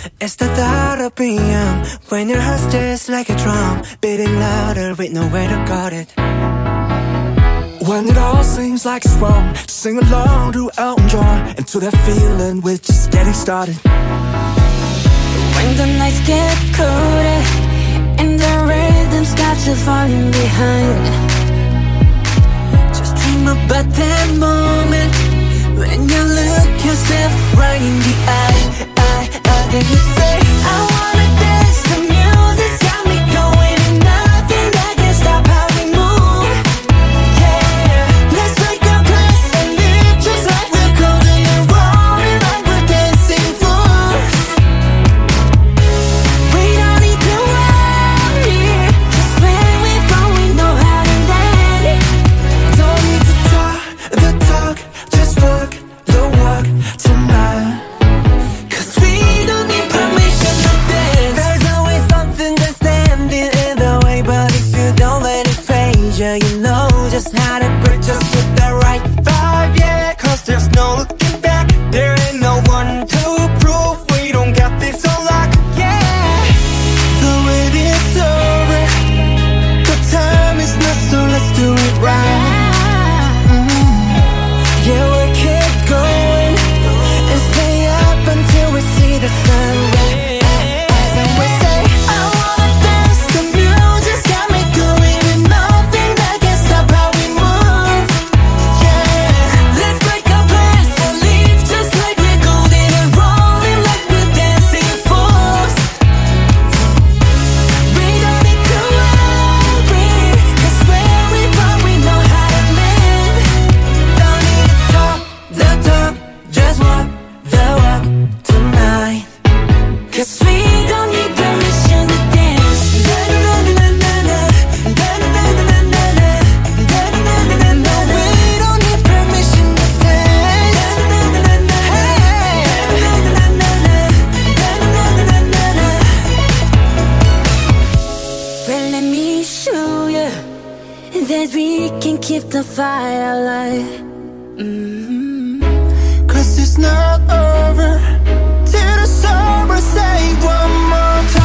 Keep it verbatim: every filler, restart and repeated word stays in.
It's the thought of being when your heart's just like a drum, beating louder with nowhere to guard it. When it all seems like it's wrong, just sing along to Elton John and to that feeling we're just getting started. When the nights get colder and the rhythm's got you falling behind, just dream about that moment when you look yourself right in the eye, eye, eye, and you say, I wanna dance, the music's got me going, and nothing that can stop how we move. Yeah, let's make a place and live just like we're golden and rolling like we're dancing fools. We don't need to worry, 'cause when we fall we know how to land. Don't need to talk the talk, just walk the walk tonight. 'Cause we don't need permission to dance. There's always something that's standing in the way, but if you don't let it phase you, you know just how to break just with the right vibe, yeah. 'Cause there's no looking back, there ain't no one to prove we don't got this on lock, yeah. The wait is over, the time is not, so let's do it right. Yeah, we'll keep going and stay up until we see the sunrise. And we say, I wanna dance, the music's got me going, and nothing that can stop how we move. Yeah, Let's break our plans and leave just like we're golden and rolling like we're dancing fools. We don't need to worry, 'cause where we from we know how to land. don't need to talk the talk, just walk the walk tonight. 'Cause we don't need permission to dance. We don't need permission to Well, let me show you that we can keep the fire alive. Mm-hmm. 'Cause it's not over till the summer, say one more time.